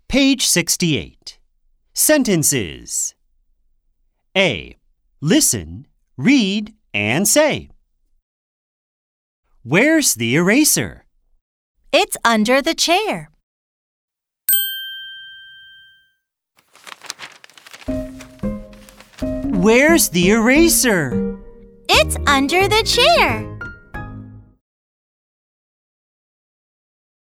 Page 68. Sentences. A. Listen, read, and say. Where's the eraser? It's under the chair. Where's the eraser? It's under the chair.